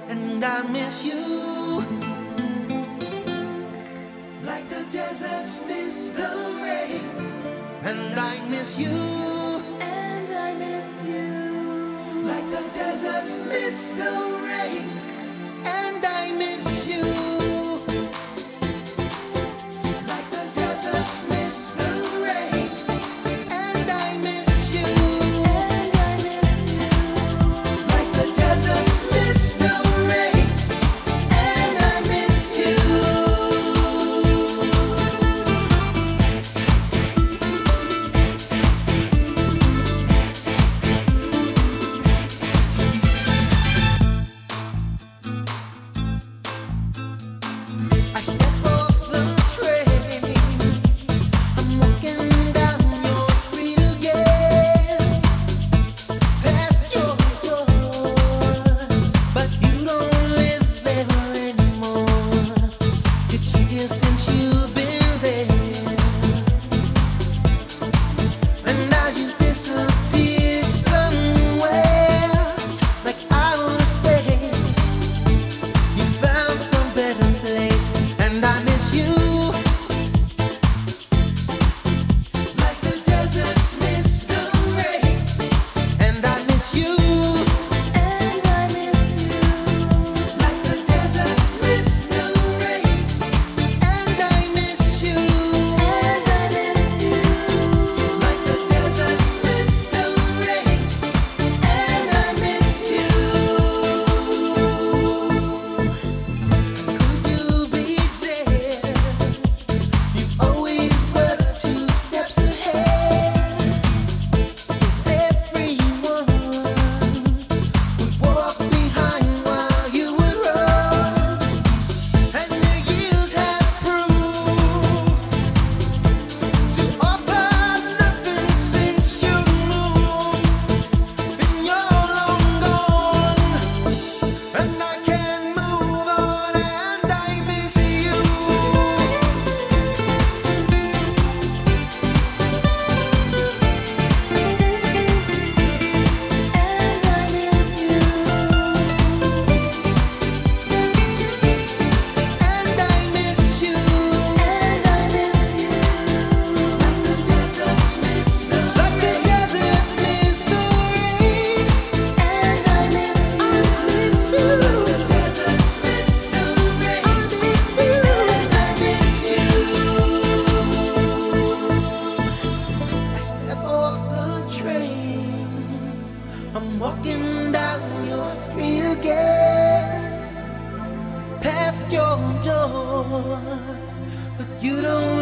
and I miss you like the deserts miss the rain, and I miss you, and I miss you like the deserts miss the rain, and I miss you like the deserts miss the rain, and I miss you, and I miss you like the deserts miss the rain, and I miss you. I step off the train, I'm walking down your street again, past your door, but you don't live there anymore. It's years since you've been there, and now you disappeared somewhere, like outer space. You found some better place, and I miss you like the deserts miss the rain, and I miss you, and I miss you like the deserts miss the rain, and I miss you, and I miss you like the deserts miss the rain, and I miss you. Could you be there? You always were 2 steps ahead. If everyone would walk behind while you would run, and the years have proved to offer nothing since you moved, then you're long gone, and I can't move on, and I miss you. And I miss you. And I miss you. And I miss you. Like the deserts miss the rain. Like the deserts miss the rain. And I miss you. Like the deserts miss the rain. I miss you. And I miss you. I step off the train, I'm walking down your street again, past your door, but you don't